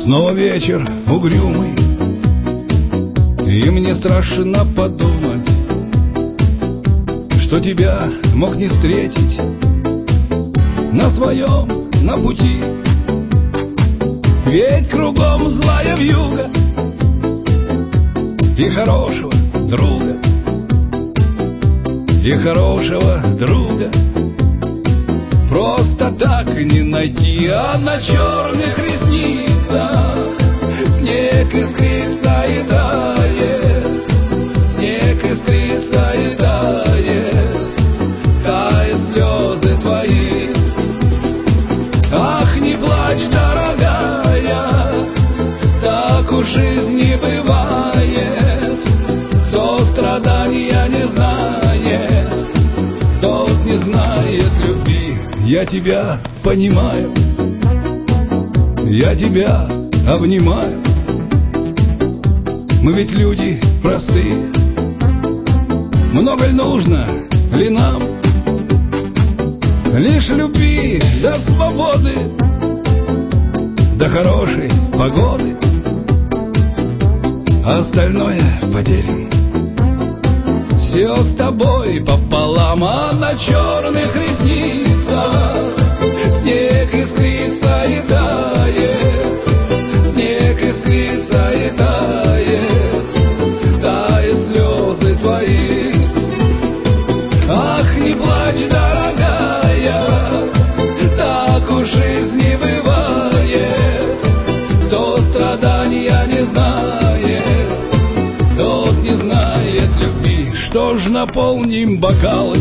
Снова вечер угрюмый, и мне страшно подумать, что тебя мог не встретить на своем, на пути. Ведь кругом злая вьюга и хорошего друга, и хорошего друга просто так не найти. А на черных ресницах снег искрится и тает, снег искрится и тает, тают слезы твои. Ах, не плачь, дорогая, так уж жизнь не бывает. Кто страдания не знает, тот не знает любви. Я тебя понимаю, я тебя обнимаю. Мы ведь люди простые, много ли нужно ли нам? Лишь любви до свободы, до хорошей погоды, а остальное поделим. Все с тобой пополам. А на черных ресницах снег искрится и тает, снег искрится и тает, тают слезы твои. Ах, не плачь, дорогая, так уж жизнь не бывает. Кто страдания не знает, тот не знает любви. Что ж, наполним бокалы,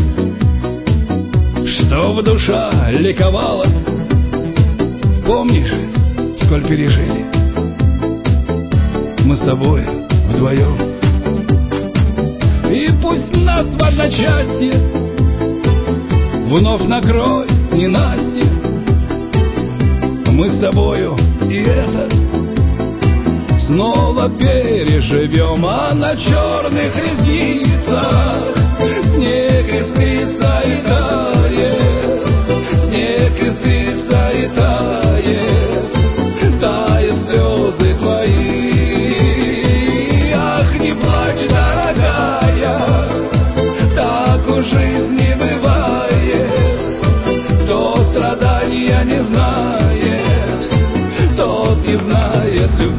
чтоб душа ликовала. Помнишь, сколь пережили мы с тобой вдвоем? И пусть нас в одночасье вновь накроет ненастье, мы с тобою и это снова переживем. А на черных ресницах снег искрится и тает, снег искрится и тает, тают слезы твои. Ах, не плачь, дорогая, так уж жизнь не бывает. Кто страдания не знает, тот не знает любви.